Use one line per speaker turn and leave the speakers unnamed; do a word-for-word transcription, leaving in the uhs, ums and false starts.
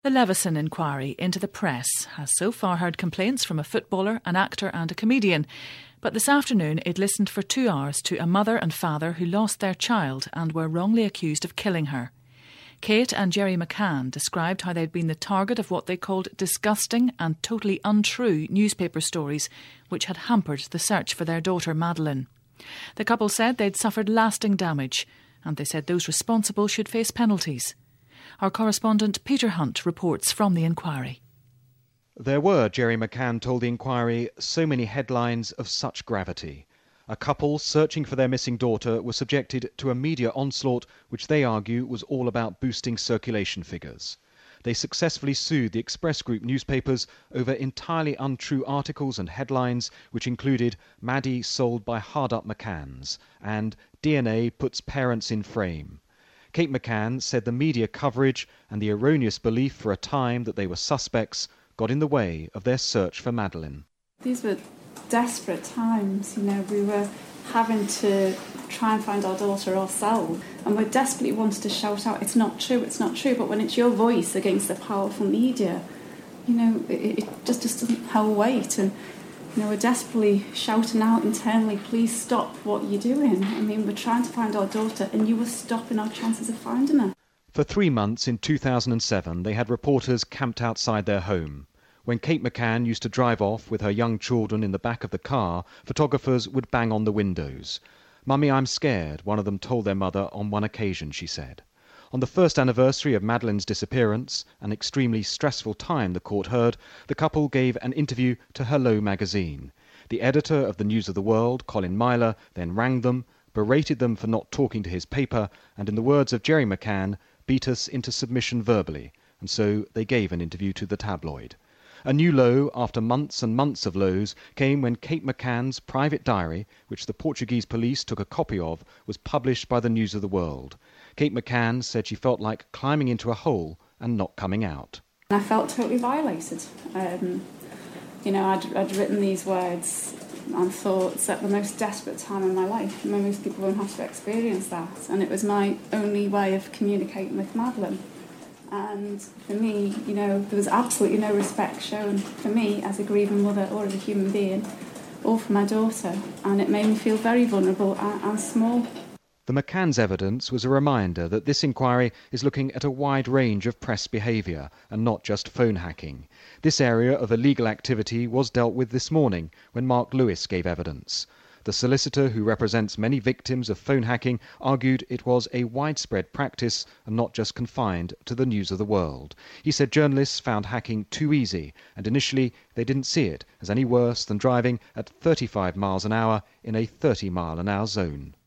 The Leveson inquiry into the press has so far heard complaints from a footballer, an actor and a comedian. But this afternoon it listened for two hours to a mother and father who lost their child and were wrongly accused of killing her. Kate and Gerry McCann described how they'd been the target of what they called disgusting and totally untrue newspaper stories which had hampered the search for their daughter Madeleine. The couple said they'd suffered lasting damage and they said those responsible should face penalties. Our correspondent Peter Hunt reports from the inquiry.
There were, Gerry McCann told the inquiry, so many headlines of such gravity. A couple searching for their missing daughter were subjected to a media onslaught which they argue was all about boosting circulation figures. They successfully sued the Express Group newspapers over entirely untrue articles and headlines which included Maddie sold by hard-up McCanns and D N A puts parents in frame. Kate McCann said the media coverage and the erroneous belief for a time that they were suspects got in the way of their search for Madeleine.
These were desperate times, you know, we were having to try and find our daughter ourselves and we desperately wanted to shout out, it's not true, it's not true, but when it's your voice against the powerful media, you know, it, it just, just doesn't hold weight and, you know, we're desperately shouting out internally, please stop what you're doing. I mean, we're trying to find our daughter and you were stopping our chances of finding her.
For three months in two thousand seven, they had reporters camped outside their home. When Kate McCann used to drive off with her young children in the back of the car, photographers would bang on the windows. "Mummy, I'm scared," one of them told their mother on one occasion, she said. On the first anniversary of Madeleine's disappearance, an extremely stressful time the court heard, the couple gave an interview to Hello magazine. The editor of the News of the World, Colin Myler, then rang them, berated them for not talking to his paper, and in the words of Gerry McCann, beat us into submission verbally, and so they gave an interview to the tabloid. A new low, after months and months of lows, came when Kate McCann's private diary, which the Portuguese police took a copy of, was published by the News of the World. Kate McCann said she felt like climbing into a hole and not coming out.
I felt totally violated. Um, you know, I'd, I'd written these words and thoughts at the most desperate time in my life. I mean, most people won't have to experience that. And it was my only way of communicating with Madeleine. And for me, you know, there was absolutely no respect shown for me as a grieving mother or as a human being, or for my daughter. And it made me feel very vulnerable and, and small.
The McCann's evidence was a reminder that this inquiry is looking at a wide range of press behaviour and not just phone hacking. This area of illegal activity was dealt with this morning when Mark Lewis gave evidence. The solicitor who represents many victims of phone hacking argued it was a widespread practice and not just confined to the News of the World. He said journalists found hacking too easy and initially they didn't see it as any worse than driving at thirty-five miles an hour in a thirty mile an hour zone.